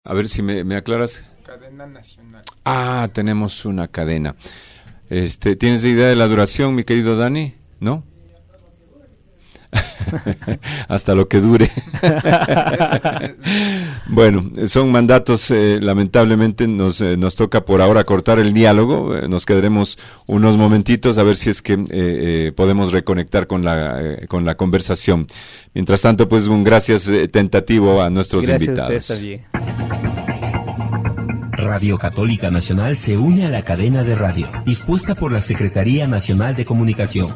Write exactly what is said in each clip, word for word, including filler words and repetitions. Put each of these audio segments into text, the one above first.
A ver si me, me aclaras. Cadena nacional. Ah, tenemos una cadena. Este, ¿tienes idea de la duración, mi querido Dani? ¿No? Hasta lo que dure. Bueno, son mandatos, eh, lamentablemente nos, eh, nos toca por ahora cortar el diálogo, eh, nos quedaremos unos momentitos a ver si es que eh, eh, podemos reconectar con la, eh, con la conversación. Mientras tanto, pues un gracias eh, tentativo a nuestros gracias invitados. A usted, está bien. Radio Católica Nacional se une a la cadena de radio, dispuesta por la Secretaría Nacional de Comunicación.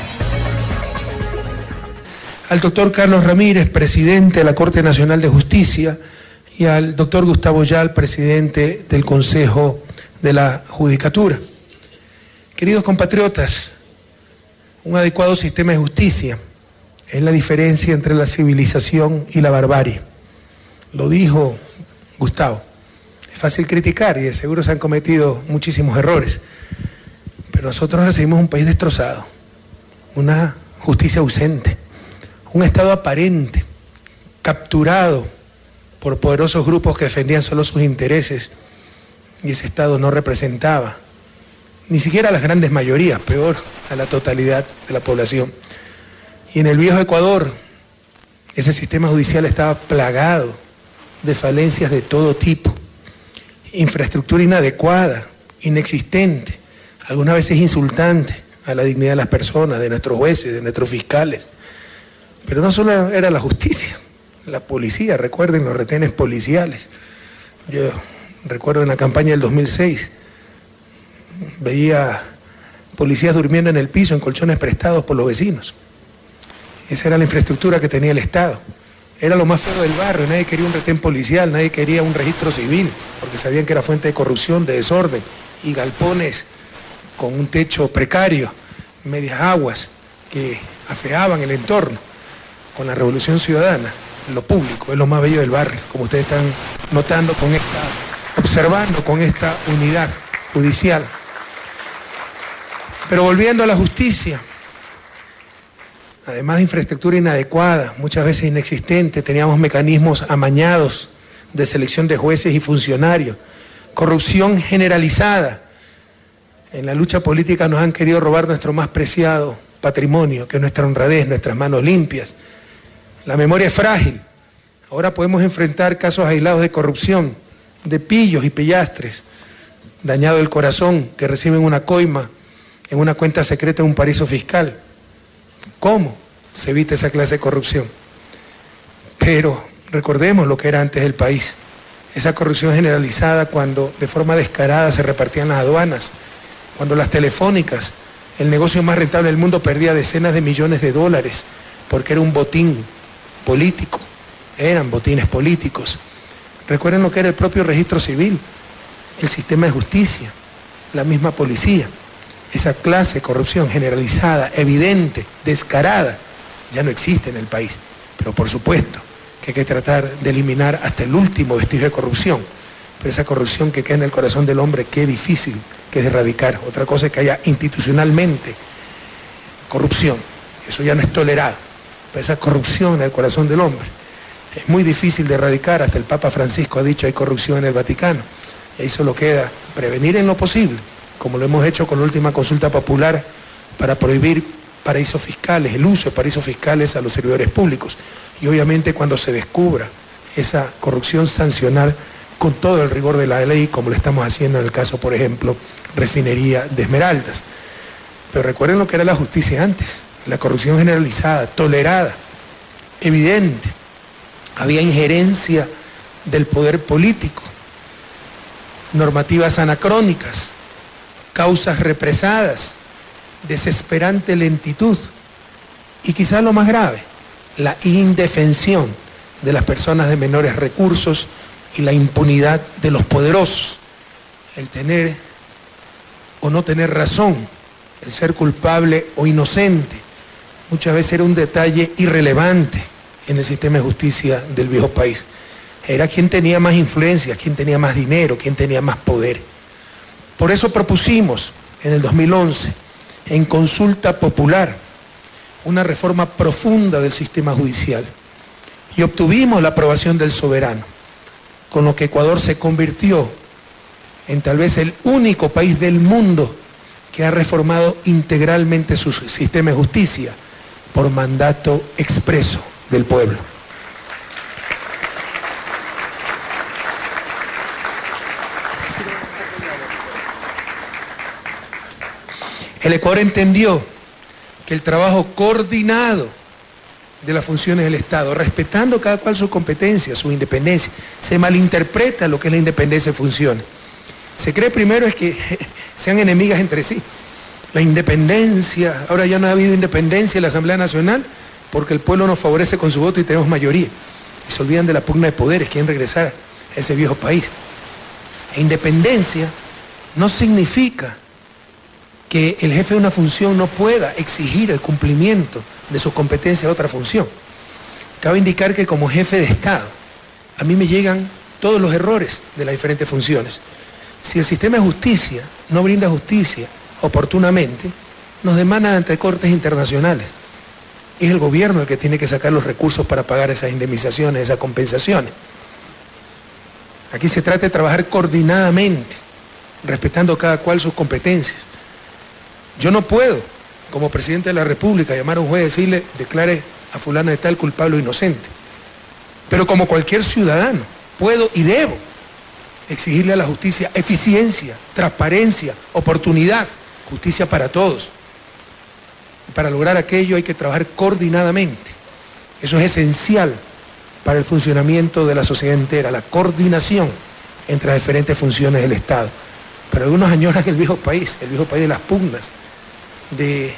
Al doctor Carlos Ramírez, presidente de la Corte Nacional de Justicia, y al doctor Gustavo Yal, presidente del Consejo de la Judicatura. Queridos compatriotas, un adecuado sistema de justicia es la diferencia entre la civilización y la barbarie. Lo dijo Gustavo. Es fácil criticar y de seguro se han cometido muchísimos errores, pero nosotros recibimos un país destrozado, una justicia ausente, un Estado aparente, capturado por poderosos grupos que defendían solo sus intereses, y ese Estado no representaba ni siquiera a las grandes mayorías, peor a la totalidad de la población. Y en el viejo Ecuador, ese sistema judicial estaba plagado de falencias de todo tipo, infraestructura inadecuada, inexistente, algunas veces insultante a la dignidad de las personas, de nuestros jueces, de nuestros fiscales. Pero no solo era la justicia, la policía, recuerden los retenes policiales. Yo recuerdo en la campaña del dos mil seis, veía policías durmiendo en el piso en colchones prestados por los vecinos. Esa era la infraestructura que tenía el Estado. Era lo más feo del barrio, nadie quería un retén policial, nadie quería un registro civil, porque sabían que era fuente de corrupción, de desorden, y galpones con un techo precario, medias aguas, que afeaban el entorno. Con la Revolución Ciudadana, lo público es lo más bello del barrio, como ustedes están notando con esta, observando con esta unidad judicial. Pero volviendo a la justicia, además de infraestructura inadecuada, muchas veces inexistente, teníamos mecanismos amañados de selección de jueces y funcionarios, corrupción generalizada. En la lucha política nos han querido robar nuestro más preciado patrimonio, que es nuestra honradez, nuestras manos limpias. La memoria es frágil. Ahora podemos enfrentar casos aislados de corrupción, de pillos y pillastres, dañado el corazón, que reciben una coima en una cuenta secreta en un paraíso fiscal. ¿Cómo se evita esa clase de corrupción? Pero recordemos lo que era antes del país. Esa corrupción generalizada cuando de forma descarada se repartían las aduanas, cuando las telefónicas, el negocio más rentable del mundo, perdía decenas de millones de dólares porque era un botín político, eran botines políticos. Recuerden lo que era el propio registro civil, el sistema de justicia, la misma policía. Esa clase de corrupción generalizada, evidente, descarada, ya no existe en el país. Pero por supuesto que hay que tratar de eliminar hasta el último vestigio de corrupción. Pero esa corrupción que queda en el corazón del hombre, qué difícil que es erradicar. Otra cosa es que haya institucionalmente corrupción, eso ya no es tolerado. Pero esa corrupción en el corazón del hombre es muy difícil de erradicar. Hasta el Papa Francisco ha dicho hay corrupción en el Vaticano. Y ahí solo queda prevenir en lo posible, como lo hemos hecho con la última consulta popular para prohibir paraísos fiscales, el uso de paraísos fiscales a los servidores públicos. Y obviamente cuando se descubra esa corrupción, sancionar con todo el rigor de la ley, como lo estamos haciendo en el caso, por ejemplo, Refinería de Esmeraldas. Pero recuerden lo que era la justicia antes, la corrupción generalizada, tolerada, evidente. Había injerencia del poder político, normativas anacrónicas, causas represadas, desesperante lentitud y quizás lo más grave, la indefensión de las personas de menores recursos y la impunidad de los poderosos, el tener o no tener razón, el ser culpable o inocente, muchas veces era un detalle irrelevante en el sistema de justicia del viejo país. Era quien tenía más influencia, quien tenía más dinero, quien tenía más poder. Por eso propusimos en el dos mil once, en consulta popular, una reforma profunda del sistema judicial y obtuvimos la aprobación del soberano. con lo que Ecuador se convirtió en tal vez el único país del mundo que ha reformado integralmente su sistema de justicia por mandato expreso del pueblo. El Ecuador entendió que el trabajo coordinado de las funciones del Estado, respetando cada cual su competencia, su independencia, se malinterpreta lo que es la independencia de funciones. Se cree primero es que sean enemigas entre sí. La independencia, ahora ya no ha habido independencia en la Asamblea Nacional porque el pueblo nos favorece con su voto y tenemos mayoría. Y se olvidan de la pugna de poderes, quieren regresar a ese viejo país. E independencia no significa que el jefe de una función no pueda exigir el cumplimiento de su competencia a otra función. Cabe indicar que como jefe de Estado, a mí me llegan todos los errores de las diferentes funciones. Si el sistema de justicia no brinda justicia oportunamente, nos demandan ante cortes internacionales. Es el gobierno el que tiene que sacar los recursos para pagar esas indemnizaciones, esas compensaciones. Aquí se trata de trabajar coordinadamente, respetando cada cual sus competencias. Yo no puedo, como presidente de la República, llamar a un juez y decirle, declare a fulano de tal culpable o inocente. Pero como cualquier ciudadano, puedo y debo exigirle a la justicia eficiencia, transparencia, oportunidad, justicia para todos. Y para lograr aquello hay que trabajar coordinadamente. Eso es esencial para el funcionamiento de la sociedad entera, la coordinación entre las diferentes funciones del Estado. Pero algunos añoran el viejo país, el viejo país de las pugnas, de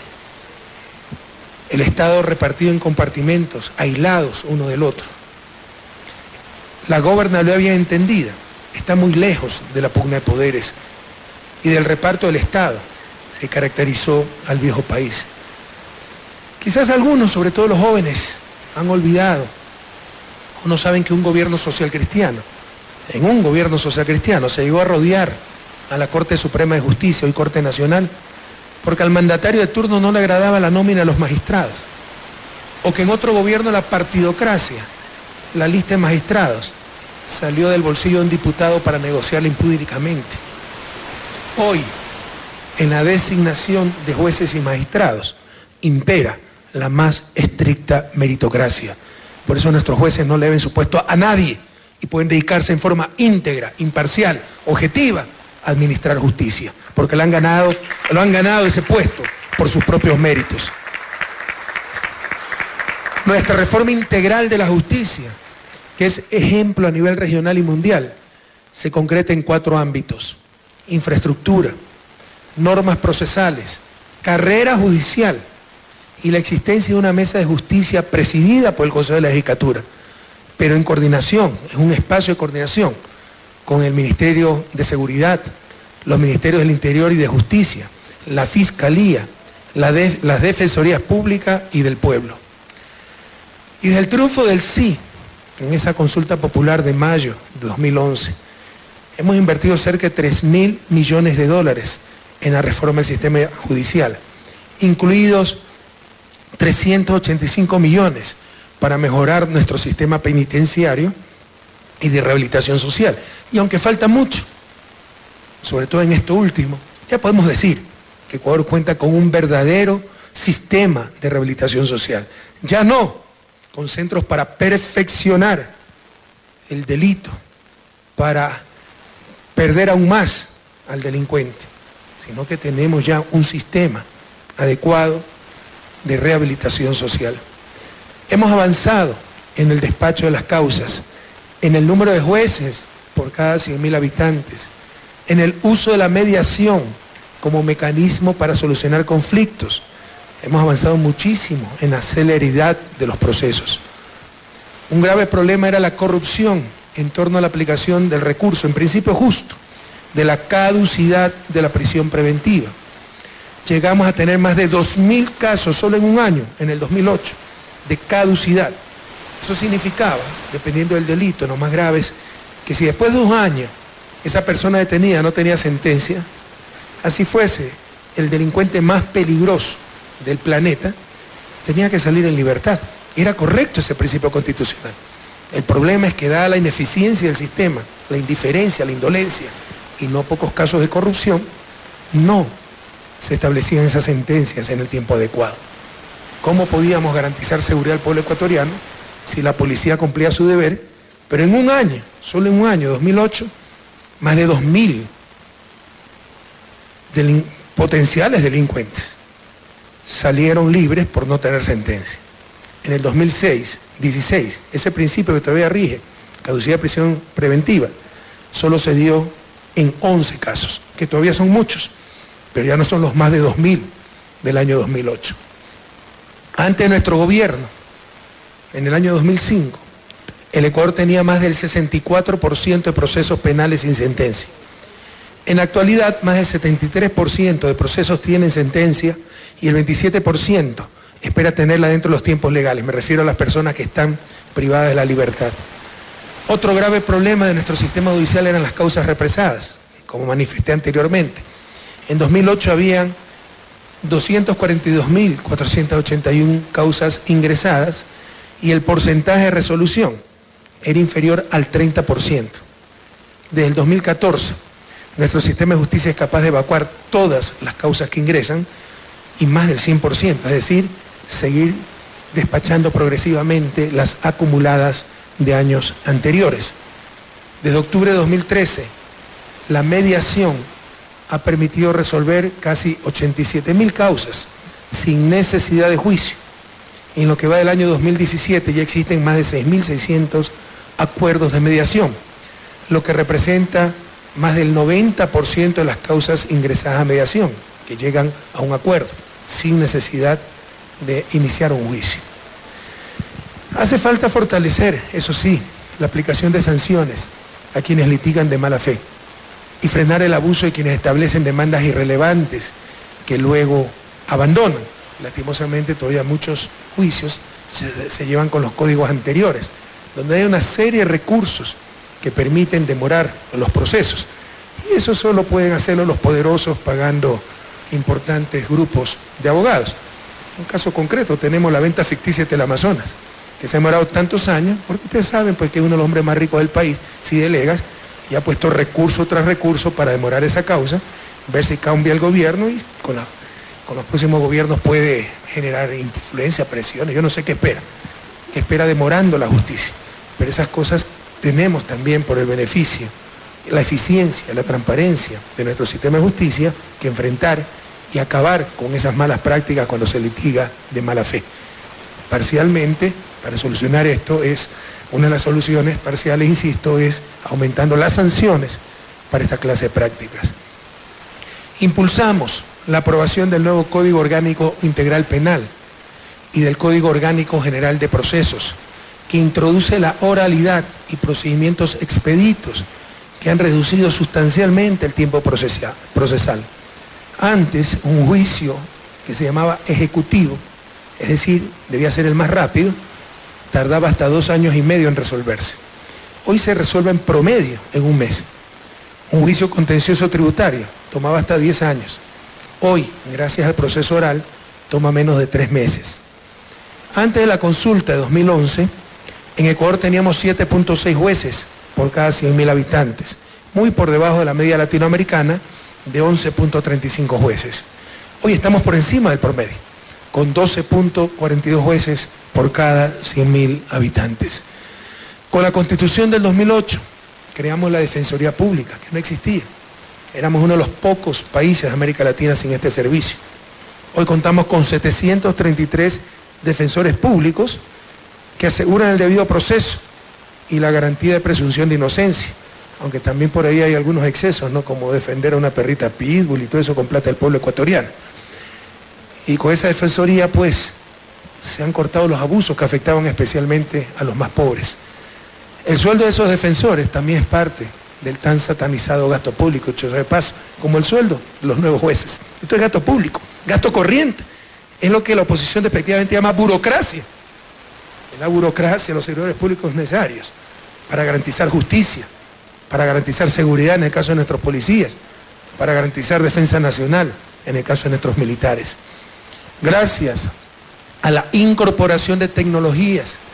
el Estado repartido en compartimentos, aislados uno del otro. La gobernabilidad bien entendida está muy lejos de la pugna de poderes y del reparto del Estado que caracterizó al viejo país. Quizás algunos, sobre todo los jóvenes, han olvidado o no saben que un gobierno social cristiano, en un gobierno social cristiano se llegó a rodear a la Corte Suprema de Justicia, hoy Corte Nacional, porque al mandatario de turno no le agradaba la nómina de los magistrados, o que en otro gobierno la partidocracia, la lista de magistrados, salió del bolsillo de un diputado para negociarla impúdicamente. Hoy, en la designación de jueces y magistrados, impera la más estricta meritocracia. Por eso nuestros jueces no le deben su puesto a nadie y pueden dedicarse en forma íntegra, imparcial, objetiva, a administrar justicia, porque lo han ganado, lo han ganado ese puesto por sus propios méritos. Nuestra reforma integral de la justicia, que es ejemplo a nivel regional y mundial, se concreta en cuatro ámbitos: infraestructura, normas procesales, carrera judicial y la existencia de una mesa de justicia presidida por el Consejo de la Judicatura, pero en coordinación, es un espacio de coordinación con el Ministerio de Seguridad, los Ministerios del Interior y de Justicia, la Fiscalía, la de, las Defensorías Públicas y del Pueblo. Y desde el triunfo del sí, en esa consulta popular de mayo de dos mil once, hemos invertido cerca de tres mil millones de dólares en la reforma del sistema judicial, incluidos trescientos ochenta y cinco millones para mejorar nuestro sistema penitenciario y de rehabilitación social. Y aunque falta mucho, sobre todo en esto último, ya podemos decir que Ecuador cuenta con un verdadero sistema de rehabilitación social. Ya no con centros para perfeccionar el delito, para perder aún más al delincuente, sino que tenemos ya un sistema adecuado de rehabilitación social. Hemos avanzado en el despacho de las causas, en el número de jueces por cada cien mil habitantes, en el uso de la mediación como mecanismo para solucionar conflictos. Hemos avanzado muchísimo en la celeridad de los procesos. Un grave problema era la corrupción en torno a la aplicación del recurso, en principio justo, de la caducidad de la prisión preventiva. Llegamos a tener más de dos mil casos solo en un año, en el dos mil ocho, de caducidad. Eso significaba, dependiendo del delito, los más graves, que si después de un año esa persona detenida no tenía sentencia, así fuese el delincuente más peligroso del planeta, tenía que salir en libertad. Era correcto ese principio constitucional. El problema es que dada la ineficiencia del sistema, la indiferencia, la indolencia y no pocos casos de corrupción, no se establecían esas sentencias en el tiempo adecuado. ¿Cómo podíamos garantizar seguridad al pueblo ecuatoriano si la policía cumplía su deber, pero en un año, solo en un año, dos mil ocho, más de dos mil delin- potenciales delincuentes salieron libres por no tener sentencia? En el dos mil seis, dieciséis, ese principio que todavía rige, caducidad de prisión preventiva, solo se dio en once casos, que todavía son muchos, pero ya no son los más de dos mil del año dos mil ocho. Antes de nuestro gobierno, en el año dos mil cinco, el Ecuador tenía más del sesenta y cuatro por ciento de procesos penales sin sentencia. En la actualidad, más del setenta y tres por ciento de procesos tienen sentencia y el veintisiete por ciento espera tenerla dentro de los tiempos legales. Me refiero a las personas que están privadas de la libertad. Otro grave problema de nuestro sistema judicial eran las causas represadas, como manifesté anteriormente. En dos mil ocho habían doscientas cuarenta y dos mil cuatrocientas ochenta y una causas ingresadas y el porcentaje de resolución era inferior al treinta por ciento. Desde el dos mil catorce, nuestro sistema de justicia es capaz de evacuar todas las causas que ingresan y más del cien por ciento, es decir, seguir despachando progresivamente las acumuladas de años anteriores. Desde octubre de dos mil trece, la mediación ha permitido resolver casi ochenta y siete mil causas sin necesidad de juicio. En lo que va del año dos mil diecisiete ya existen más de seis mil seiscientos acuerdos de mediación, lo que representa más del noventa por ciento de las causas ingresadas a mediación, que llegan a un acuerdo sin necesidad de iniciar un juicio. Hace falta fortalecer, eso sí, la aplicación de sanciones a quienes litigan de mala fe y frenar el abuso de quienes establecen demandas irrelevantes que luego abandonan. Lastimosamente todavía muchos juicios se, se llevan con los códigos anteriores, donde hay una serie de recursos que permiten demorar los procesos. Y eso solo pueden hacerlo los poderosos pagando importantes grupos de abogados. En un caso concreto tenemos la venta ficticia de Teleamazonas, que se ha demorado tantos años, porque ustedes saben pues, que es uno de los hombres más ricos del país, Fidelegas, y ha puesto recurso tras recurso para demorar esa causa, ver si cambia el gobierno y con, la, con los próximos gobiernos puede generar influencia, presiones, yo no sé qué espera, qué espera demorando la justicia. Pero esas cosas tenemos también por el beneficio, la eficiencia, la transparencia de nuestro sistema de justicia que enfrentar y acabar con esas malas prácticas cuando se litiga de mala fe. Parcialmente, para solucionar esto, es una de las soluciones parciales, insisto, es aumentando las sanciones para esta clase de prácticas. Impulsamos la aprobación del nuevo Código Orgánico Integral Penal y del Código Orgánico General de Procesos, que introduce la oralidad y procedimientos expeditos que han reducido sustancialmente el tiempo procesal. Antes, un juicio que se llamaba ejecutivo, es decir, debía ser el más rápido, tardaba hasta dos años y medio en resolverse. Hoy se resuelve en promedio en un mes. Un juicio contencioso tributario tomaba hasta diez años. Hoy, gracias al proceso oral, toma menos de tres meses. Antes de la consulta de dos mil once, en Ecuador teníamos siete punto seis jueces por cada cien mil habitantes, muy por debajo de la media latinoamericana de once punto treinta y cinco jueces. Hoy estamos por encima del promedio, con doce punto cuarenta y dos jueces por cada cien mil habitantes. Con la Constitución del dos mil ocho creamos la Defensoría Pública, que no existía. Éramos uno de los pocos países de América Latina sin este servicio. Hoy contamos con setecientos treinta y tres defensores públicos que aseguran el debido proceso y la garantía de presunción de inocencia, aunque también por ahí hay algunos excesos, ¿no? Como defender a una perrita pitbull y todo eso con plata del pueblo ecuatoriano. Y con esa defensoría, pues, se han cortado los abusos que afectaban especialmente a los más pobres. El sueldo de esos defensores también es parte del tan satanizado gasto público, hecho de paso, como el sueldo de los nuevos jueces. Esto es gasto público, gasto corriente. Es lo que la oposición despectivamente llama burocracia. Es la burocracia, los servidores públicos necesarios para garantizar justicia, para garantizar seguridad en el caso de nuestros policías, para garantizar defensa nacional en el caso de nuestros militares. Gracias a la incorporación de tecnologías que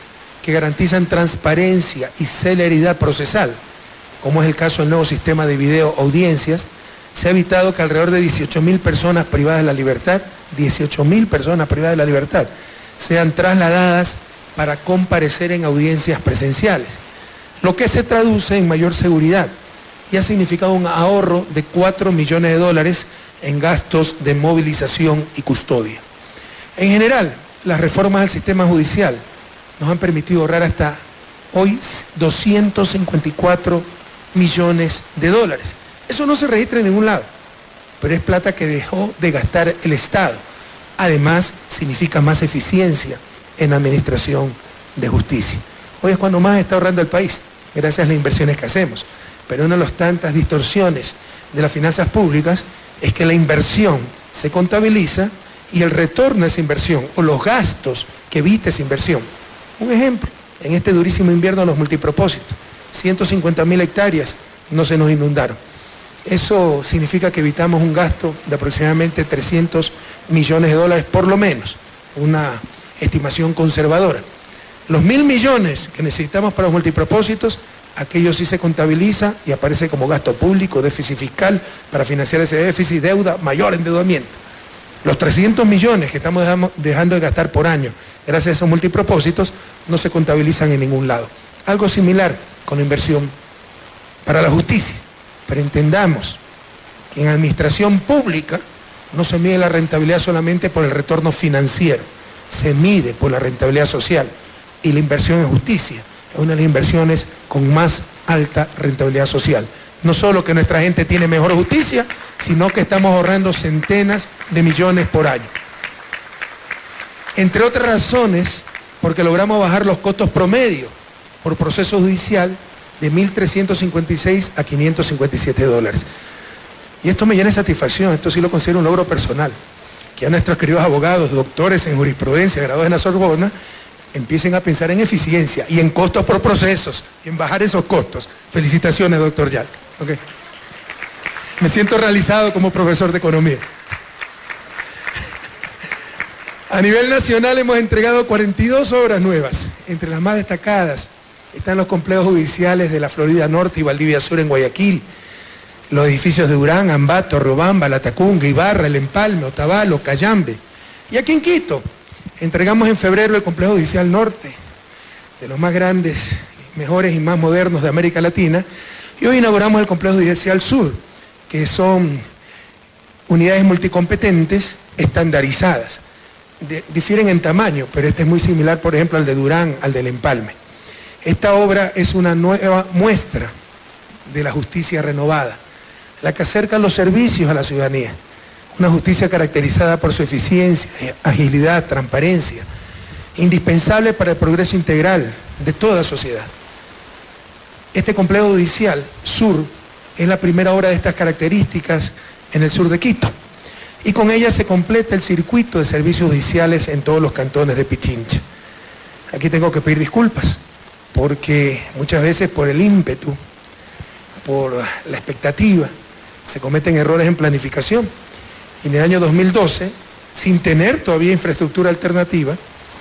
que garantizan transparencia y celeridad procesal, como es el caso del nuevo sistema de video audiencias, se ha evitado que alrededor de dieciocho mil personas privadas de la libertad, dieciocho mil personas privadas de la libertad, sean trasladadas para comparecer en audiencias presenciales, lo que se traduce en mayor seguridad y ha significado un ahorro de cuatro millones de dólares en gastos de movilización y custodia. En general, las reformas al sistema judicial nos han permitido ahorrar hasta hoy doscientos cincuenta y cuatro millones de dólares. Eso no se registra en ningún lado, pero es plata que dejó de gastar el Estado. Además, significa más eficiencia en la administración de justicia. Hoy es cuando más está ahorrando el país, gracias a las inversiones que hacemos. Pero una de las tantas distorsiones de las finanzas públicas es que la inversión se contabiliza y el retorno a esa inversión, o los gastos que evita esa inversión. Un ejemplo, en este durísimo invierno los multipropósitos, ciento cincuenta mil hectáreas no se nos inundaron. Eso significa que evitamos un gasto de aproximadamente trescientos millones de dólares por lo menos, una estimación conservadora. Los mil millones que necesitamos para los multipropósitos, aquello sí se contabiliza y aparece como gasto público, déficit fiscal, para financiar ese déficit, deuda, mayor endeudamiento. Los trescientos millones que estamos dejando de gastar por año gracias a esos multipropósitos no se contabilizan en ningún lado. Algo similar con la inversión para la justicia. Pero entendamos que en administración pública no se mide la rentabilidad solamente por el retorno financiero, se mide por la rentabilidad social, y la inversión en justicia es una de las inversiones con más alta rentabilidad social. No solo que nuestra gente tiene mejor justicia, sino que estamos ahorrando centenas de millones por año. Entre otras razones, porque logramos bajar los costos promedio por proceso judicial de mil trescientos cincuenta y seis a quinientos cincuenta y siete dólares. Y esto me llena de satisfacción, esto sí lo considero un logro personal, que a nuestros queridos abogados, doctores en jurisprudencia, graduados en la Sorbona, empiecen a pensar en eficiencia y en costos por procesos, y en bajar esos costos. Felicitaciones, doctor Yal. Okay. Me siento realizado como profesor de economía. A nivel nacional hemos entregado cuarenta y dos obras nuevas. Entre las más destacadas están los complejos judiciales de la Florida Norte y Valdivia Sur en Guayaquil, los edificios de Durán, Ambato, Riobamba, Latacunga, Ibarra, El Empalme, Otavalo, Cayambe. Y aquí en Quito entregamos en febrero el complejo judicial norte, de los más grandes, mejores y más modernos de América Latina, y hoy inauguramos el complejo judicial sur, que son unidades multicompetentes estandarizadas. De, difieren en tamaño, pero este es muy similar, por ejemplo, al de Durán, al del Empalme. Esta obra es una nueva muestra de la justicia renovada, la que acerca los servicios a la ciudadanía. Una justicia caracterizada por su eficiencia, agilidad, transparencia, indispensable para el progreso integral de toda sociedad. Este complejo judicial sur es la primera obra de estas características en el sur de Quito, y con ella se completa el circuito de servicios judiciales en todos los cantones de Pichincha. Aquí tengo que pedir disculpas, porque muchas veces por el ímpetu, por la expectativa, se cometen errores en planificación. Y en el año dos mil doce, sin tener todavía infraestructura alternativa,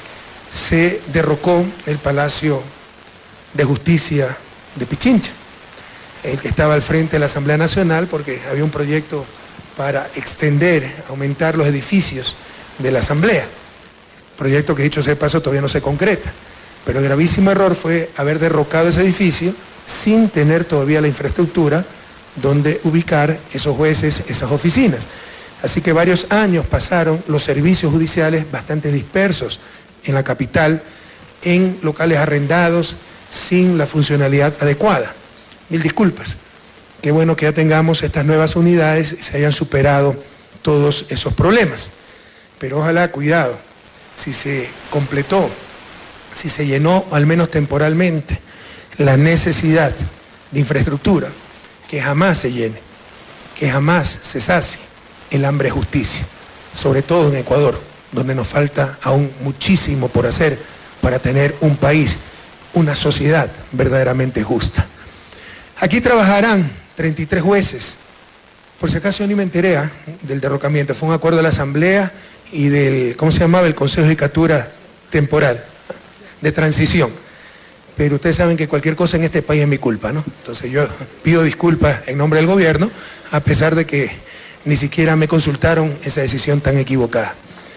se derrocó el Palacio de Justicia de Pichincha, el que estaba al frente de la Asamblea Nacional, porque había un proyecto para extender, aumentar los edificios de la Asamblea. Proyecto que, dicho sea de paso, todavía no se concreta. Pero el gravísimo error fue haber derrocado ese edificio sin tener todavía la infraestructura donde ubicar esos jueces, esas oficinas. Así que varios años pasaron los servicios judiciales bastante dispersos en la capital, en locales arrendados, sin la funcionalidad adecuada. Mil disculpas. Qué bueno que ya tengamos estas nuevas unidades y se hayan superado todos esos problemas. Pero ojalá, cuidado, si se completó, si se llenó, al menos temporalmente, la necesidad de infraestructura, que jamás se llene, que jamás se sacie el hambre de justicia, sobre todo en Ecuador, donde nos falta aún muchísimo por hacer para tener un país, una sociedad verdaderamente justa. Aquí trabajarán treinta y tres jueces. Por si acaso yo ni me enteré ¿eh? del derrocamiento. Fue un acuerdo de la Asamblea y del, ¿cómo se llamaba? El Consejo de Judicatura Temporal, de transición. pero ustedes saben que cualquier cosa en este país es mi culpa, ¿no? Entonces yo pido disculpas en nombre del gobierno, a pesar de que ni siquiera me consultaron esa decisión tan equivocada.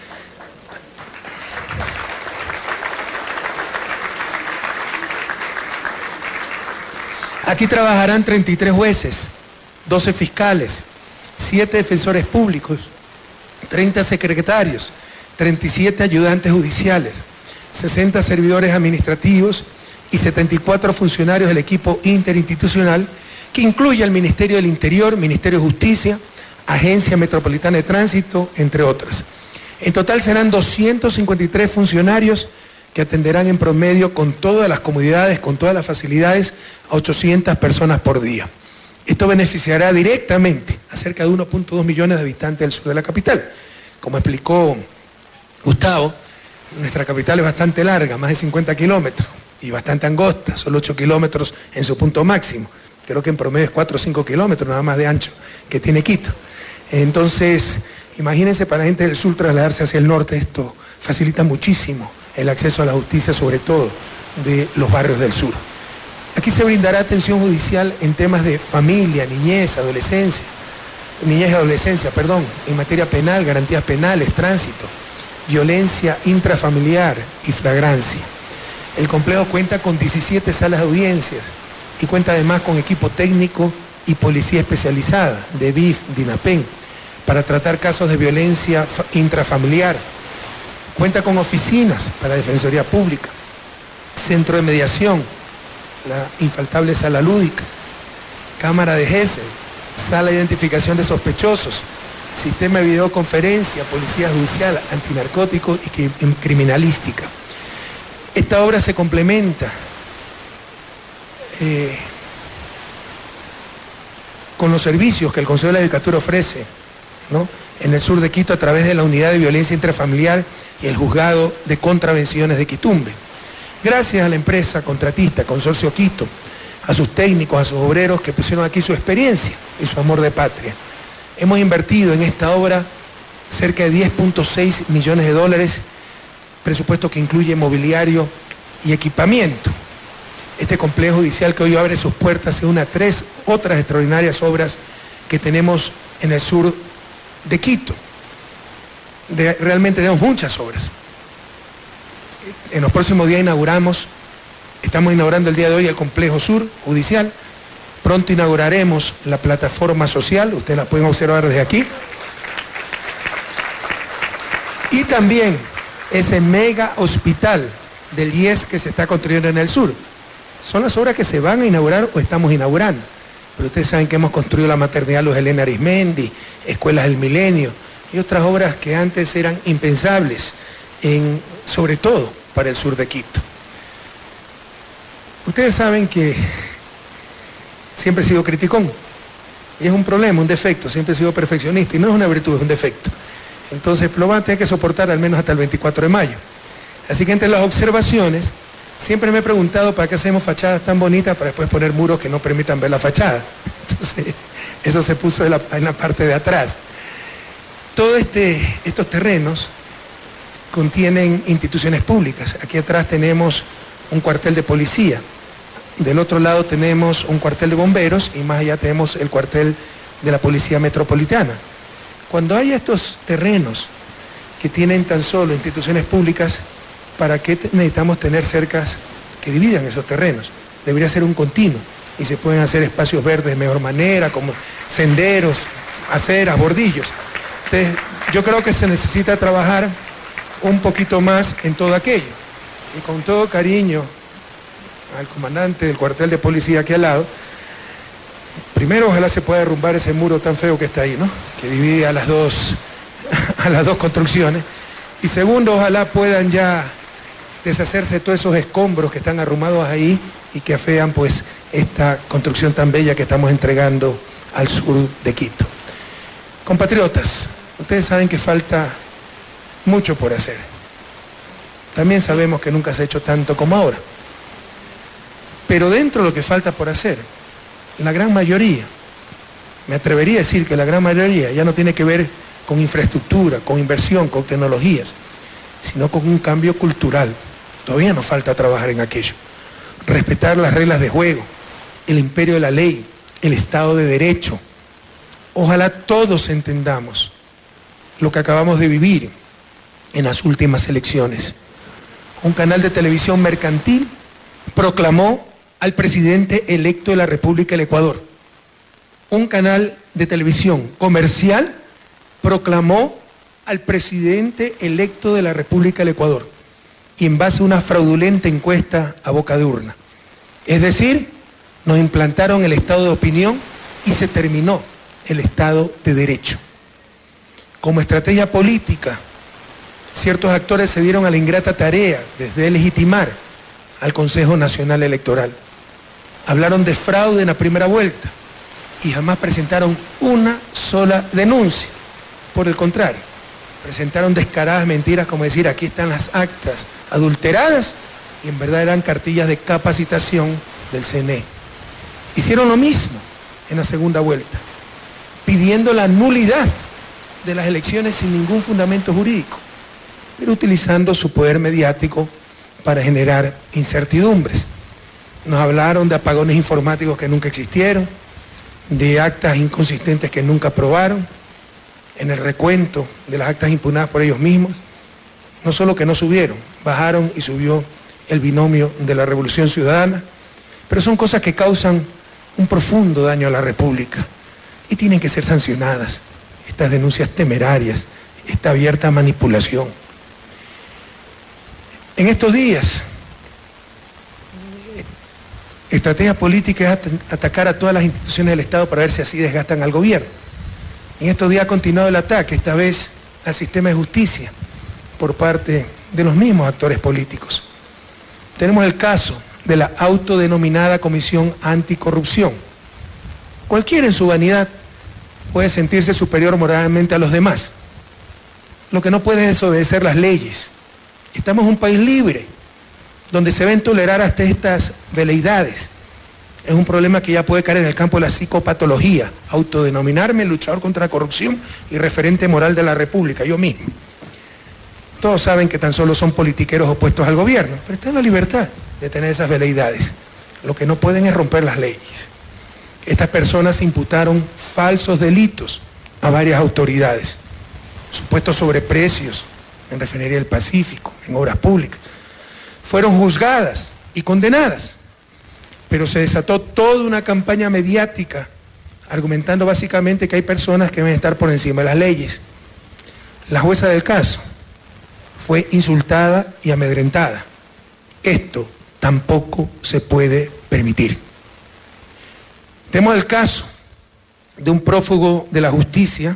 Aquí trabajarán treinta y tres jueces, doce fiscales, siete defensores públicos, treinta secretarios, treinta y siete ayudantes judiciales, sesenta servidores administrativos y setenta y cuatro funcionarios del equipo interinstitucional, que incluye al Ministerio del Interior, Ministerio de Justicia, Agencia Metropolitana de Tránsito, entre otras. En total serán doscientos cincuenta y tres funcionarios que atenderán en promedio con todas las comodidades, con todas las facilidades, a ochocientas personas por día. Esto beneficiará directamente a cerca de uno punto dos millones de habitantes del sur de la capital. Como explicó Gustavo, nuestra capital es bastante larga, más de cincuenta kilómetros, y bastante angosta, solo ocho kilómetros en su punto máximo. Creo que en promedio es cuatro o cinco kilómetros nada más de ancho que tiene Quito. Entonces, imagínense para la gente del sur trasladarse hacia el norte, esto facilita muchísimo el acceso a la justicia, sobre todo de los barrios del sur. Aquí se brindará atención judicial en temas de familia, niñez, adolescencia, niñez y adolescencia, perdón, en materia penal, garantías penales, tránsito, violencia intrafamiliar y flagrancia. El complejo cuenta con diecisiete salas de audiencias y cuenta además con equipo técnico y policía especializada de B I F, DINAPEN, para tratar casos de violencia intrafamiliar. Cuenta con oficinas para Defensoría Pública, centro de mediación, la infaltable sala lúdica, cámara de Gesell, sala de identificación de sospechosos, sistema de videoconferencia, policía judicial, antinarcótico y criminalística. Esta obra se complementa eh, con los servicios que el Consejo de la Judicatura ofrece, ¿no?, en el sur de Quito a través de la Unidad de Violencia Intrafamiliar y el Juzgado de Contravenciones de Quitumbe. Gracias a la empresa contratista Consorcio Quito, a sus técnicos, a sus obreros que pusieron aquí su experiencia y su amor de patria. Hemos invertido en esta obra cerca de diez punto seis millones de dólares, presupuesto que incluye mobiliario y equipamiento. Este complejo judicial que hoy abre sus puertas se une a tres otras extraordinarias obras que tenemos en el sur de Quito. De, realmente tenemos muchas obras. En los próximos días inauguramos, estamos inaugurando el día de hoy el complejo sur judicial. Pronto inauguraremos la plataforma social, ustedes la pueden observar desde aquí. Y también ese mega hospital del I E S que se está construyendo en el sur. Son las obras que se van a inaugurar o estamos inaugurando. Pero ustedes saben que hemos construido la maternidad Luz Helena Arismendi, Escuelas del Milenio y otras obras que antes eran impensables, en, sobre todo para el sur de Quito. Ustedes saben que siempre he sido criticón, y es un problema, un defecto, siempre he sido perfeccionista, y no es una virtud, es un defecto. Entonces lo van a tener que soportar al menos hasta el veinticuatro de mayo. Así que entre las observaciones, siempre me he preguntado para qué hacemos fachadas tan bonitas para después poner muros que no permitan ver la fachada. Entonces, eso se puso en la, en la parte de atrás. Todos este, estos terrenos contienen instituciones públicas. Aquí atrás tenemos un cuartel de policía. Del otro lado tenemos un cuartel de bomberos y más allá tenemos el cuartel de la Policía Metropolitana. Cuando hay estos terrenos que tienen tan solo instituciones públicas, ¿para qué necesitamos tener cercas que dividan esos terrenos? Debería ser un continuo y se pueden hacer espacios verdes de mejor manera, como senderos, aceras, bordillos. Entonces, yo creo que se necesita trabajar un poquito más en todo aquello. Y con todo cariño al comandante del cuartel de policía aquí al lado, primero ojalá se pueda derrumbar ese muro tan feo que está ahí, ¿no?, que divide a las dos, a las dos construcciones. Y segundo, ojalá puedan ya deshacerse de todos esos escombros que están arrumados ahí y que afean pues esta construcción tan bella que estamos entregando al sur de Quito. Compatriotas, ustedes saben que falta mucho por hacer. También sabemos que nunca se ha hecho tanto como ahora. Pero dentro de lo que falta por hacer, la gran mayoría, me atrevería a decir que la gran mayoría ya no tiene que ver con infraestructura, con inversión, con tecnologías, sino con un cambio cultural. Todavía nos falta trabajar en aquello. respetar las reglas de juego, el imperio de la ley, el Estado de Derecho. Ojalá todos entendamos lo que acabamos de vivir en las últimas elecciones. Un canal de televisión mercantil proclamó al presidente electo de la República del Ecuador. Un canal de televisión comercial proclamó al presidente electo de la República del Ecuador, y en base a una fraudulenta encuesta a boca de urna. Es decir, nos implantaron el estado de opinión y se terminó el Estado de Derecho. Como estrategia política, ciertos actores se dieron a la ingrata tarea de deslegitimar al Consejo Nacional Electoral. Hablaron de fraude en la primera vuelta y jamás presentaron una sola denuncia. Por el contrario, presentaron descaradas mentiras como decir aquí están las actas adulteradas y en verdad eran cartillas de capacitación del C N E. Hicieron lo mismo en la segunda vuelta, pidiendo la nulidad de las elecciones sin ningún fundamento jurídico, pero utilizando su poder mediático para generar incertidumbres. Nos hablaron de apagones informáticos que nunca existieron, de actas inconsistentes que nunca aprobaron, en el recuento de las actas impugnadas por ellos mismos. No solo que no subieron, bajaron y subió el binomio de la Revolución Ciudadana, pero son cosas que causan un profundo daño a la República y tienen que ser sancionadas, estas denuncias temerarias, esta abierta manipulación. En estos días, estrategia política es atacar a todas las instituciones del Estado para ver si así desgastan al gobierno. En estos días ha continuado el ataque, esta vez al sistema de justicia, por parte de los mismos actores políticos. Tenemos el caso de la autodenominada Comisión Anticorrupción. Cualquiera en su vanidad puede sentirse superior moralmente a los demás. Lo que no puede es desobedecer las leyes. Estamos en un país libre, donde se ven tolerar hasta estas veleidades. Es un problema que ya puede caer en el campo de la psicopatología, autodenominarme luchador contra la corrupción y referente moral de la República, yo mismo. Todos saben que tan solo son politiqueros opuestos al gobierno, pero está en la libertad de tener esas veleidades. Lo que no pueden es romper las leyes. Estas personas imputaron falsos delitos a varias autoridades, supuestos sobreprecios en Refinería del Pacífico, en obras públicas. Fueron juzgadas y condenadas, pero se desató toda una campaña mediática argumentando básicamente que hay personas que deben estar por encima de las leyes. La jueza del caso fue insultada y amedrentada. Esto tampoco se puede permitir. Tenemos el caso de un prófugo de la justicia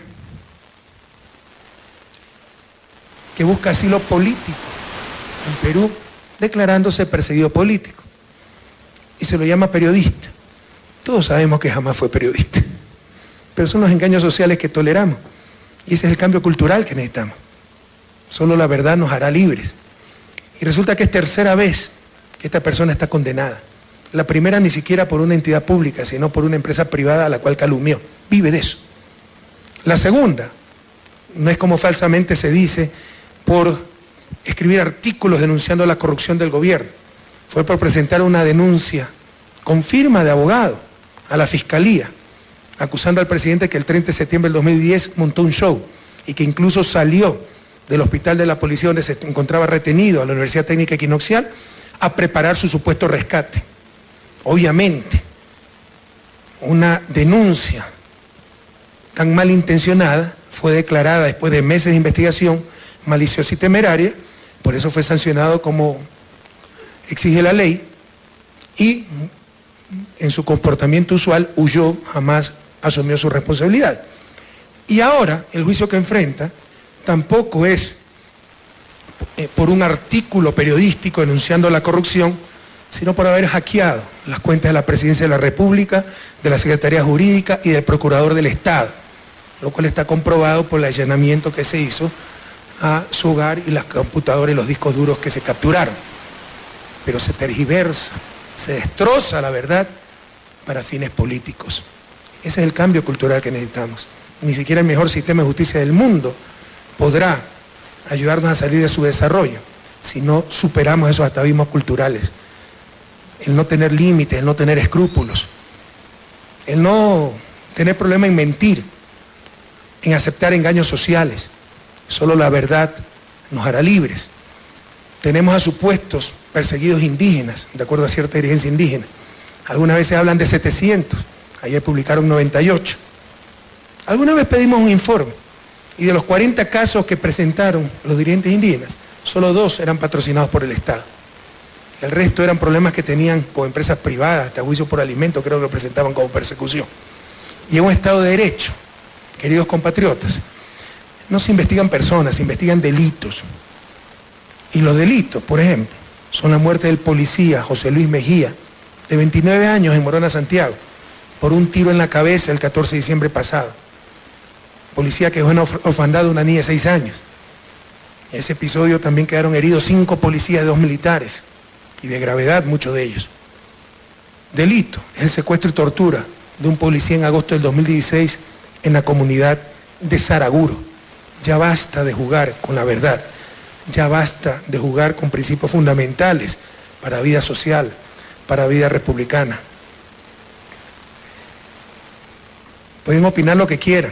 que busca asilo político en Perú, declarándose perseguido político, y se lo llama periodista. Todos sabemos que jamás fue periodista, pero son los engaños sociales que toleramos, y ese es el cambio cultural que necesitamos. Solo la verdad nos hará libres. Y resulta que es tercera vez que esta persona está condenada. La primera ni siquiera por una entidad pública, sino por una empresa privada a la cual calumnió. Vive de eso. La segunda, no es como falsamente se dice, por escribir artículos denunciando la corrupción del gobierno. Fue por presentar una denuncia con firma de abogado a la Fiscalía, acusando al presidente que el treinta de septiembre del dos mil diez montó un show y que incluso salió del hospital de la policía donde se encontraba retenido a la Universidad Técnica Equinoccial a preparar su supuesto rescate. Obviamente, una denuncia tan malintencionada fue declarada después de meses de investigación maliciosa y temeraria, por eso fue sancionado como exige la ley, y en su comportamiento usual huyó, jamás asumió su responsabilidad. Y ahora el juicio que enfrenta tampoco es eh, por un artículo periodístico denunciando la corrupción, sino por haber hackeado las cuentas de la Presidencia de la República, de la Secretaría Jurídica y del Procurador del Estado, lo cual está comprobado por el allanamiento que se hizo a su hogar y las computadoras y los discos duros que se capturaron. Pero se tergiversa, se destroza la verdad para fines políticos. Ese es el cambio cultural que necesitamos. Ni siquiera el mejor sistema de justicia del mundo podrá ayudarnos a salir de su desarrollo si no superamos esos atavismos culturales. el no tener límites, el no tener escrúpulos, el no tener problema en mentir, en aceptar engaños sociales. Solo la verdad nos hará libres. Tenemos a supuestos perseguidos indígenas, de acuerdo a cierta dirigencia indígena. Algunas veces hablan de setecientos, ayer publicaron noventa y ocho. Alguna vez pedimos un informe, y de los cuarenta casos que presentaron los dirigentes indígenas, solo dos eran patrocinados por el Estado. El resto eran problemas que tenían con empresas privadas, hasta juicio por alimento, creo que lo presentaban como persecución. Y en un Estado de Derecho, queridos compatriotas, no se investigan personas, se investigan delitos. Y los delitos, por ejemplo, son la muerte del policía José Luis Mejía, de veintinueve años en Morona, Santiago, por un tiro en la cabeza el catorce de diciembre pasado. Policía que dejó en orfandad a una niña de seis años. En ese episodio también quedaron heridos cinco policías y dos militares, y de gravedad muchos de ellos. Delito es el secuestro y tortura de un policía en agosto del dos mil dieciséis en la comunidad de Saraguro. Ya basta de jugar con la verdad, ya basta de jugar con principios fundamentales para la vida social, para la vida republicana. Pueden opinar lo que quieran.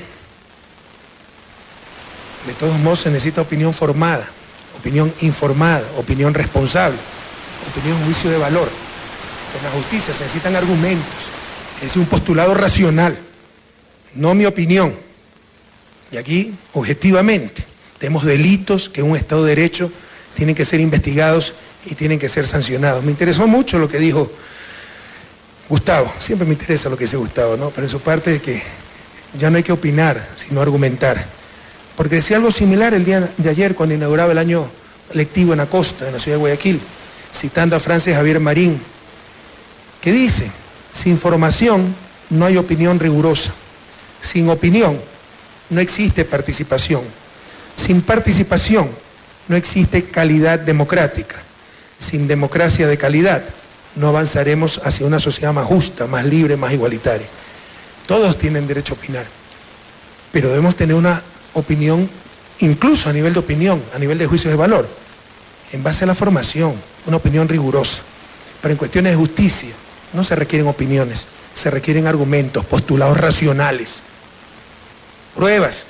De todos modos se necesita opinión formada, opinión informada, opinión responsable, opinión juicio de valor. En la justicia se necesitan argumentos, es decir, un postulado racional, no mi opinión. Y aquí, objetivamente, tenemos delitos que en un Estado de Derecho tienen que ser investigados y tienen que ser sancionados. Me interesó mucho lo que dijo Gustavo, siempre me interesa lo que dice Gustavo, ¿no? Pero en su parte de que ya no hay que opinar, sino argumentar. Porque decía algo similar el día de ayer cuando inauguraba el año lectivo en la costa, en la ciudad de Guayaquil, citando a Francis Javier Marín, que dice, sin formación no hay opinión rigurosa, sin opinión no existe participación, sin participación no existe calidad democrática, sin democracia de calidad no avanzaremos hacia una sociedad más justa, más libre, más igualitaria. Todos tienen derecho a opinar, pero debemos tener una opinión, incluso a nivel de opinión, a nivel de juicios de valor, en base a la formación, una opinión rigurosa. Pero en cuestiones de justicia no se requieren opiniones, se requieren argumentos, postulados racionales, pruebas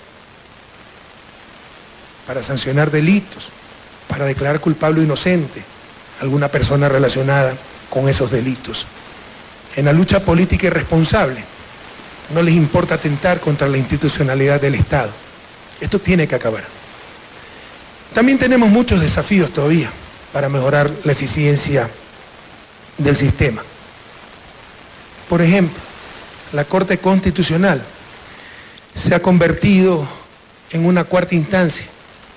para sancionar delitos, para declarar culpable o inocente a alguna persona relacionada con esos delitos. En la lucha política irresponsable no les importa atentar contra la institucionalidad del Estado. Esto tiene que acabar. También tenemos muchos desafíos todavía para mejorar la eficiencia del sistema. Por ejemplo, la Corte Constitucional se ha convertido en una cuarta instancia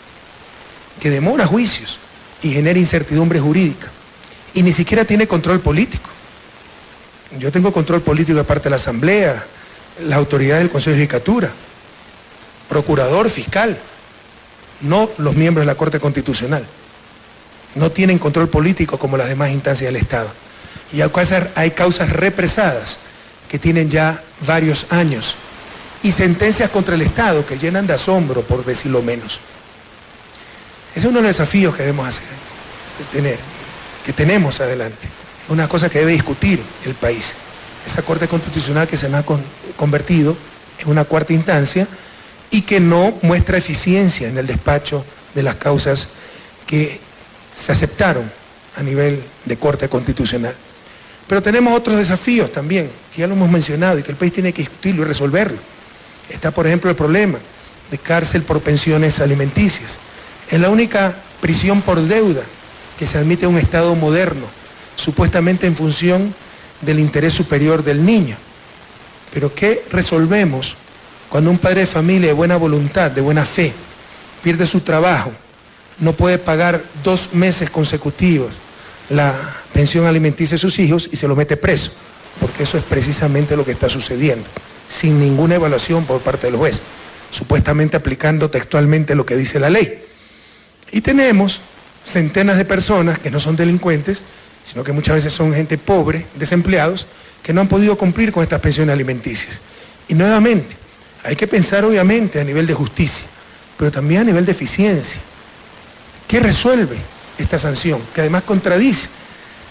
que demora juicios y genera incertidumbre jurídica y ni siquiera tiene control político. Yo tengo control político de parte de la Asamblea, las autoridades del Consejo de Judicatura, procurador, fiscal, no los miembros de la Corte Constitucional. No tienen control político como las demás instancias del Estado. Y hay causas, hay causas represadas que tienen ya varios años y sentencias contra el Estado que llenan de asombro, por decirlo menos. Ese es uno de los desafíos que debemos hacer, tener, que tenemos adelante. Es una cosa que debe discutir el país. Esa Corte Constitucional que se nos ha con, convertido en una cuarta instancia y que no muestra eficiencia en el despacho de las causas que se aceptaron a nivel de Corte Constitucional. Pero tenemos otros desafíos también, que ya lo hemos mencionado y que el país tiene que discutirlo y resolverlo. Está, por ejemplo, el problema de cárcel por pensiones alimenticias. Es la única prisión por deuda que se admite en un Estado moderno, supuestamente en función del interés superior del niño. Pero ¿qué resolvemos cuando un padre de familia de buena voluntad, de buena fe, pierde su trabajo, no puede pagar dos meses consecutivos la pensión alimenticia de sus hijos y se lo mete preso? Porque eso es precisamente lo que está sucediendo, sin ninguna evaluación por parte del juez, supuestamente aplicando textualmente lo que dice la ley. Y tenemos centenas de personas que no son delincuentes, sino que muchas veces son gente pobre, desempleados, que no han podido cumplir con estas pensiones alimenticias. Y nuevamente, hay que pensar obviamente a nivel de justicia, pero también a nivel de eficiencia. ¿Qué resuelve esta sanción? Que además contradice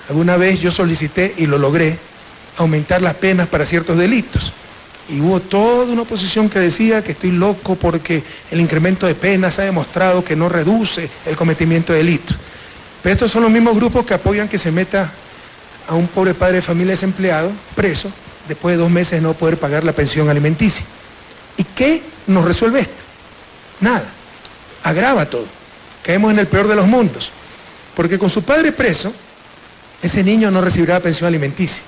Alguna vez yo solicité, y lo logré, aumentar las penas para ciertos delitos. Y hubo toda una oposición que decía que estoy loco porque el incremento de penas ha demostrado que no reduce el cometimiento de delitos. Pero estos son los mismos grupos que apoyan que se meta a un pobre padre de familia desempleado, preso, después de dos meses de no poder pagar la pensión alimenticia. ¿Y qué nos resuelve esto? Nada. Agrava todo. Caemos en el peor de los mundos. Porque con su padre preso, ese niño no recibirá pensión alimenticia.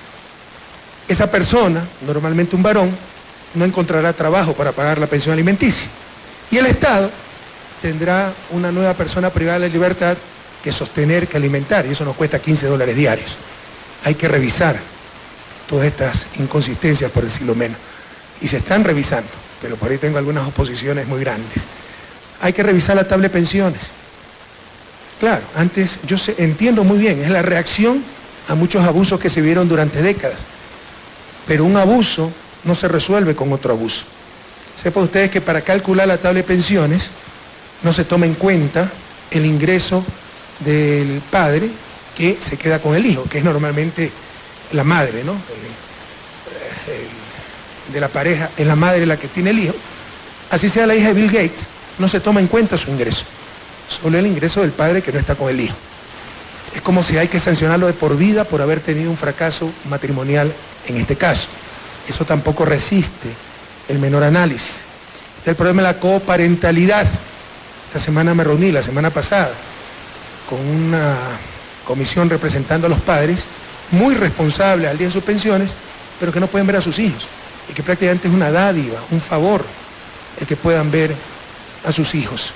Esa persona, normalmente un varón, no encontrará trabajo para pagar la pensión alimenticia. Y el Estado tendrá una nueva persona privada de la libertad que sostener, que alimentar, y eso nos cuesta quince dólares diarios. Hay que revisar todas estas inconsistencias, por decirlo menos. Y se están revisando, pero por ahí tengo algunas oposiciones muy grandes. Hay que revisar la tabla de pensiones. Claro, antes, yo sé, entiendo muy bien, es la reacción a muchos abusos que se vieron durante décadas. Pero un abuso no se resuelve con otro abuso. Sepan ustedes que para calcular la tabla de pensiones no se toma en cuenta el ingreso del padre que se queda con el hijo, que es normalmente la madre, ¿no? El, el, de la pareja, es la madre la que tiene el hijo. Así sea la hija de Bill Gates, no se toma en cuenta su ingreso, solo el ingreso del padre que no está con el hijo. Es como si hay que sancionarlo de por vida por haber tenido un fracaso matrimonial en este caso. Eso tampoco resiste el menor análisis. Está el problema de la coparentalidad. Esta semana me reuní, la semana pasada, con una comisión representando a los padres, muy responsables al día de sus pensiones, pero que no pueden ver a sus hijos. Y que prácticamente es una dádiva, un favor, el que puedan ver a sus hijos.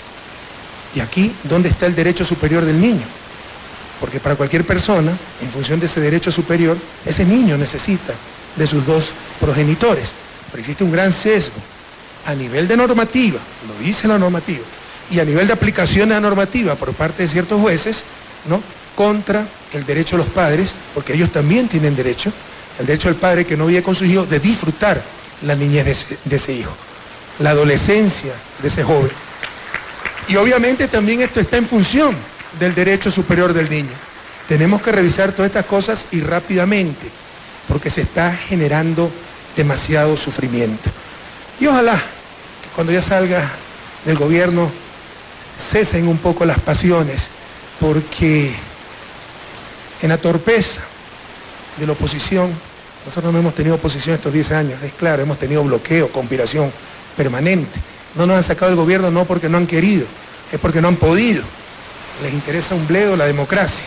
Y aquí, ¿dónde está el derecho superior del niño? Porque para cualquier persona, en función de ese derecho superior, ese niño necesita de sus dos progenitores. Pero existe un gran sesgo a nivel de normativa, lo dice la normativa, y a nivel de aplicación de la normativa por parte de ciertos jueces, ¿no?, contra el derecho de los padres, porque ellos también tienen derecho, el derecho del padre que no vive con sus hijos, de disfrutar la niñez de ese, de ese hijo, la adolescencia de ese joven. Y obviamente también esto está en función del derecho superior del niño. Tenemos que revisar todas estas cosas y rápidamente, porque se está generando demasiado sufrimiento. Y ojalá que cuando ya salga del gobierno cesen un poco las pasiones, porque en la torpeza de la oposición, nosotros no hemos tenido oposición estos diez años, es claro, hemos tenido bloqueo, conspiración permanente. No nos han sacado del gobierno no porque no han querido, es porque no han podido. Les interesa un bledo la democracia.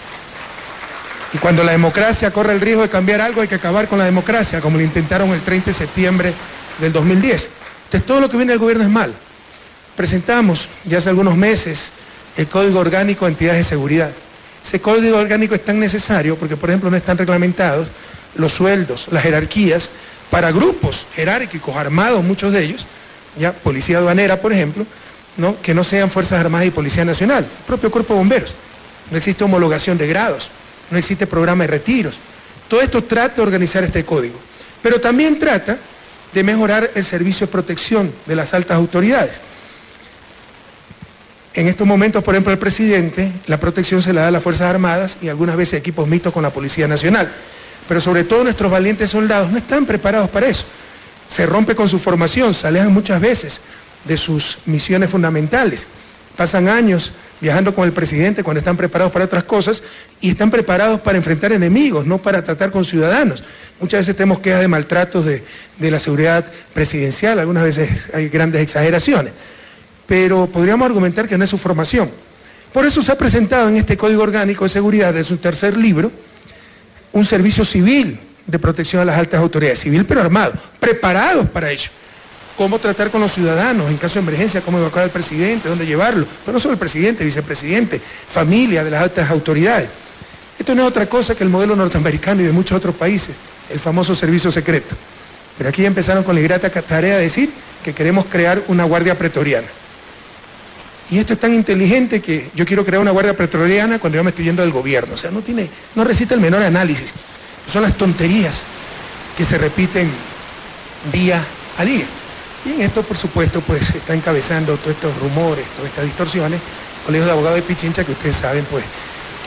Y cuando la democracia corre el riesgo de cambiar algo, hay que acabar con la democracia, como lo intentaron el treinta de septiembre del dos mil diez. Entonces todo lo que viene del gobierno es mal. Presentamos ya hace algunos meses el Código Orgánico de Entidades de Seguridad. Ese Código Orgánico es tan necesario porque, por ejemplo, no están reglamentados los sueldos, las jerarquías, para grupos jerárquicos, armados, muchos de ellos, ya policía aduanera, por ejemplo, ¿no?, que no sean Fuerzas Armadas y Policía Nacional, el propio Cuerpo de Bomberos. No existe homologación de grados, no existe programa de retiros. Todo esto trata de organizar este código, pero también trata de mejorar el servicio de protección de las altas autoridades. En estos momentos, por ejemplo, el presidente, la protección se la da a las Fuerzas Armadas y algunas veces equipos mixtos con la Policía Nacional. Pero sobre todo nuestros valientes soldados no están preparados para eso. Se rompe con su formación, se alejan muchas veces de sus misiones fundamentales. Pasan años viajando con el presidente cuando están preparados para otras cosas y están preparados para enfrentar enemigos, no para tratar con ciudadanos. Muchas veces tenemos quejas de maltratos de, de la seguridad presidencial, algunas veces hay grandes exageraciones. Pero podríamos argumentar que no es su formación. Por eso se ha presentado en este Código Orgánico de Seguridad, de su tercer libro, un servicio civil de protección a las altas autoridades, civil pero armado, preparados para ello. Cómo tratar con los ciudadanos en caso de emergencia, cómo evacuar al presidente, dónde llevarlo. Pero no solo el presidente, vicepresidente, familia de las altas autoridades. Esto no es otra cosa que el modelo norteamericano y de muchos otros países, el famoso servicio secreto. Pero aquí ya empezaron con la ingrata tarea de decir que queremos crear una guardia pretoriana. Y esto es tan inteligente que yo quiero crear una guardia pretoriana cuando yo me estoy yendo del gobierno. O sea, no tiene, no resiste el menor análisis. Son las tonterías que se repiten día a día. Y en esto, por supuesto, pues está encabezando todos estos rumores, todas estas distorsiones, el Colegio de Abogados de Pichincha, que ustedes saben, pues,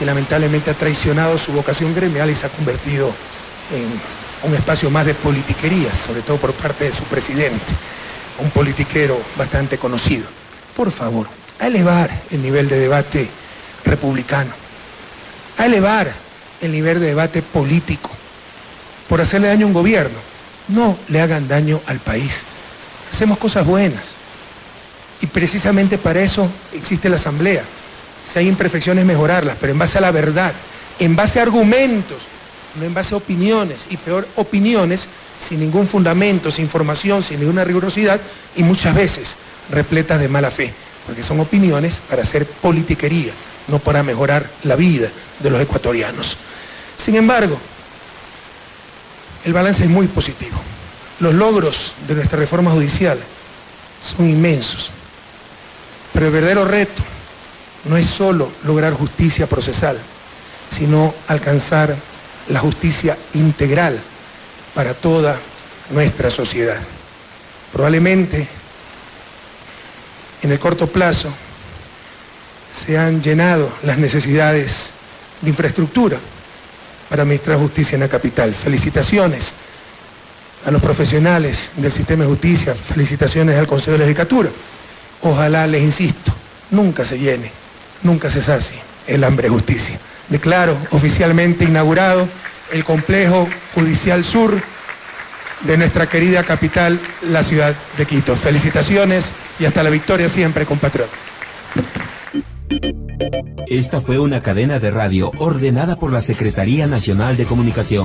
que lamentablemente ha traicionado su vocación gremial y se ha convertido en un espacio más de politiquería, sobre todo por parte de su presidente, un politiquero bastante conocido. Por favor, a elevar el nivel de debate republicano, a elevar el nivel de debate político, por hacerle daño a un gobierno. No le hagan daño al país. Hacemos cosas buenas. Y precisamente para eso existe la Asamblea. Si hay imperfecciones, mejorarlas, pero en base a la verdad, en base a argumentos, no en base a opiniones, y peor, opiniones sin ningún fundamento, sin información, sin ninguna rigurosidad, y muchas veces repletas de mala fe, porque son opiniones para hacer politiquería, no para mejorar la vida de los ecuatorianos. Sin embargo, el balance es muy positivo. Los logros de nuestra reforma judicial son inmensos, pero el verdadero reto no es solo lograr justicia procesal, sino alcanzar la justicia integral para toda nuestra sociedad. Probablemente en el corto plazo se han llenado las necesidades de infraestructura para administrar justicia en la capital. Felicitaciones a los profesionales del sistema de justicia, felicitaciones al Consejo de la Judicatura. Ojalá, les insisto, nunca se llene, nunca se sacie el hambre de justicia. Declaro oficialmente inaugurado el Complejo Judicial Sur de nuestra querida capital, la ciudad de Quito. Felicitaciones y hasta la victoria siempre, compatriota. Esta fue una cadena de radio ordenada por la Secretaría Nacional de Comunicación.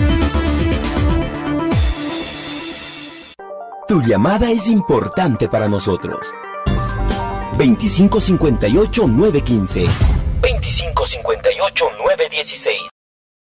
Tu llamada es importante para nosotros. veinticinco cincuenta y ocho, nueve quince. veinticinco cincuenta y ocho, nueve dieciséis.